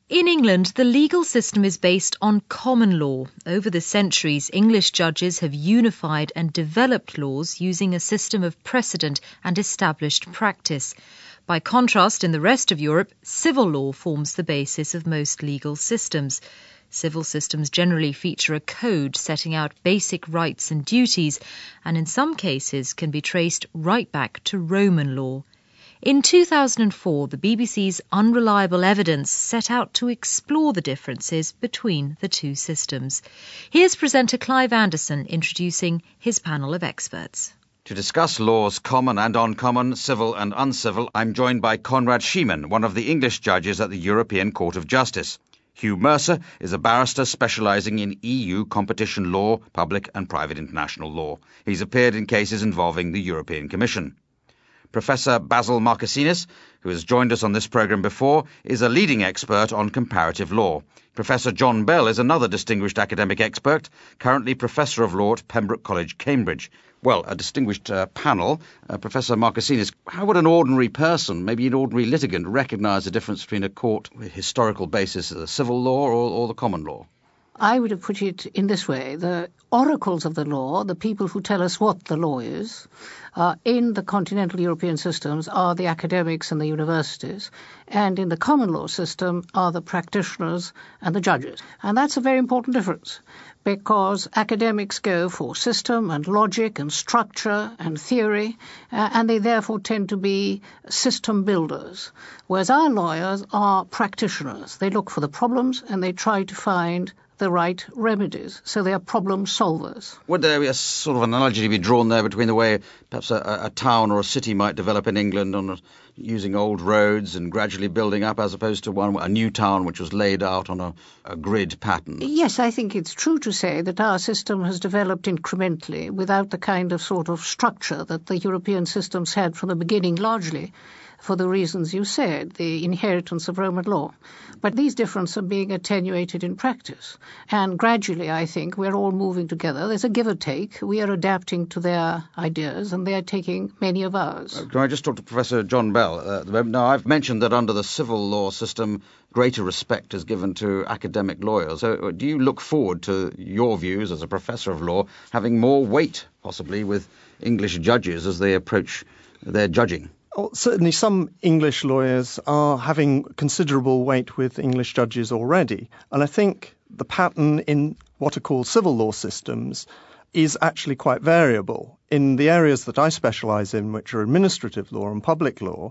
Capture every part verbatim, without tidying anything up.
In England, the legal system is based on common law. Over the centuries, English judges have unified and developed laws using a system of precedent and established practice. By contrast, in the rest of Europe, civil law forms the basis of most legal systems. Civil systems generally feature a code setting out basic rights and duties, and in some cases can be traced right back to Roman law. In two thousand four, the B B C's Unreliable Evidence set out to explore the differences between the two systems. Here's presenter Clive Anderson introducing his panel of experts. To discuss laws common and uncommon, civil and uncivil, I'm joined by Conrad Schiman, one of the English judges at the European Court of Justice. Hugh Mercer is a barrister specialising in E U competition law, public and private international law. He's appeared in cases involving the European Commission. Professor Basil Markasinis, who has joined us on this programme before, is a leading expert on comparative law. Professor John Bell is another distinguished academic expert, currently Professor of Law at Pembroke College, Cambridge. Well, a distinguished uh, panel. Uh, Professor Markasinis, how would an ordinary person, maybe an ordinary litigant, recognise the difference between a court with historical basis of the civil law or, or the common law? I would have put it in this way. The oracles of the law, the people who tell us what the law is, uh, in the continental European systems are the academics and the universities, and in the common law system are the practitioners and the judges. And that's a very important difference, because academics go for system and logic and structure and theory, uh, and they therefore tend to be system builders, whereas our lawyers are practitioners. They look for the problems and they try to find the right remedies, so they are problem solvers. Would there be a sort of analogy to be drawn there between the way perhaps a, a town or a city might develop in England on a, using old roads and gradually building up, as opposed to one a new town which was laid out on a, a grid pattern? Yes, I think it's true to say that our system has developed incrementally without the kind of sort of structure that the European systems had from the beginning, largely for the reasons you said, the inheritance of Roman law. But these differences are being attenuated in practice. And gradually, I think, we're all moving together. There's a give or take. We are adapting to their ideas, and they are taking many of ours. Uh, can I just talk to Professor John Bell? Uh, now, I've mentioned that under the civil law system, greater respect is given to academic lawyers. So do you look forward to your views as a professor of law having more weight, possibly, with English judges as they approach their judging? Well, certainly some English lawyers are having considerable weight with English judges already. And I think the pattern in what are called civil law systems is actually quite variable. In the areas that I specialise in, which are administrative law and public law,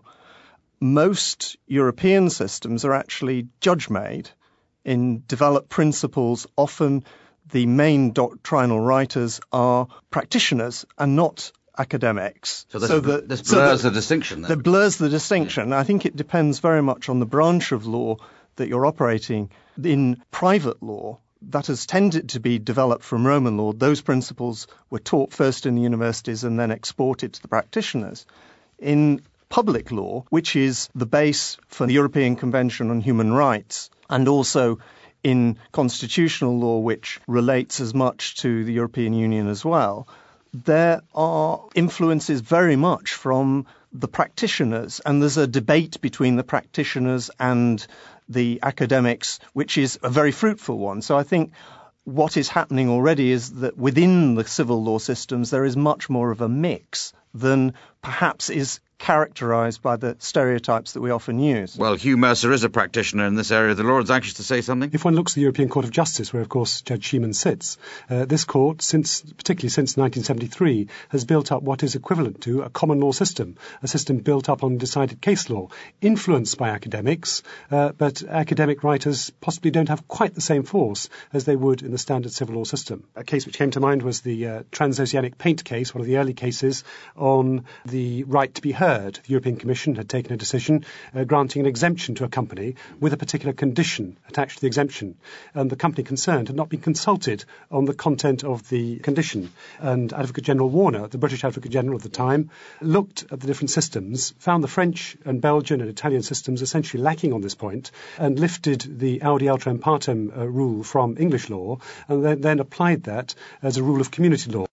most European systems are actually judge-made in developed principles. Often the main doctrinal writers are practitioners and not academics. So this, so that, this blurs so that, the distinction. Then. That blurs the distinction. Yeah. I think it depends very much on the branch of law that you're operating. In private law, that has tended to be developed from Roman law. Those principles were taught first in the universities and then exported to the practitioners. In public law, which is the base for the European Convention on Human Rights, and also in constitutional law, which relates as much to the European Union as well, there are influences very much from the practitioners, and there's a debate between the practitioners and the academics, which is a very fruitful one. So I think what is happening already is that within the civil law systems, there is much more of a mix than perhaps is characterised by the stereotypes that we often use. Well, Hugh Mercer is a practitioner in this area of the law. Is anxious to say something? If one looks at the European Court of Justice, where, of course, Judge Schiman sits, uh, this court, since particularly since nineteen seventy-three, has built up what is equivalent to a common law system, a system built up on decided case law, influenced by academics, uh, but academic writers possibly don't have quite the same force as they would in the standard civil law system. A case which came to mind was the uh, transoceanic paint case, one of the early cases on the right to be heard. The European Commission had taken a decision uh, granting an exemption to a company with a particular condition attached to the exemption. And the company concerned had not been consulted on the content of the condition. And Advocate General Warner, the British Advocate General at the time, looked at the different systems, found the French and Belgian and Italian systems essentially lacking on this point, and lifted the audi alteram partem uh, rule from English law, and then, then applied that as a rule of community law.